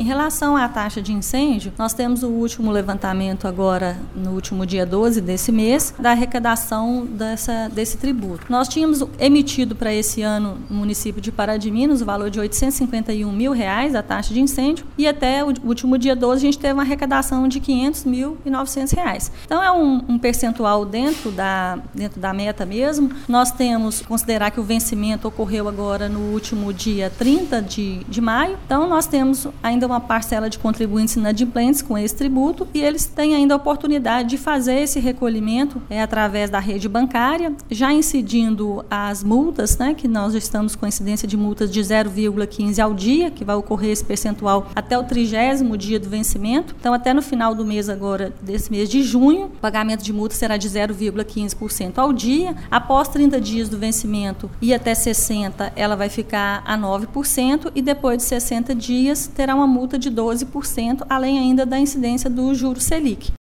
Em relação à taxa de incêndio, nós temos o último levantamento agora, no último dia 12 desse mês, da arrecadação desse tributo. Nós tínhamos emitido para esse ano no município de Pará de Minas o valor de R$851 mil a taxa de incêndio, e até o último dia 12 a gente teve uma arrecadação de R$500.900. Então é um percentual dentro da meta mesmo. Nós temos que considerar que o vencimento ocorreu agora no último dia 30 de maio, então nós temos ainda uma parcela de contribuintes inadimplentes com esse tributo, e eles têm ainda a oportunidade de fazer esse recolhimento através da rede bancária, já incidindo as multas, né, que nós estamos com incidência de multas de 0,15 ao dia, que vai ocorrer esse percentual até o 30º dia do vencimento. Então, até no final do mês agora, desse mês de junho, o pagamento de multa será de 0,15% ao dia. Após 30 dias do vencimento e até 60, ela vai ficar a 9%, e depois de 60 dias terá uma multa de 12%, além ainda da incidência do juro Selic.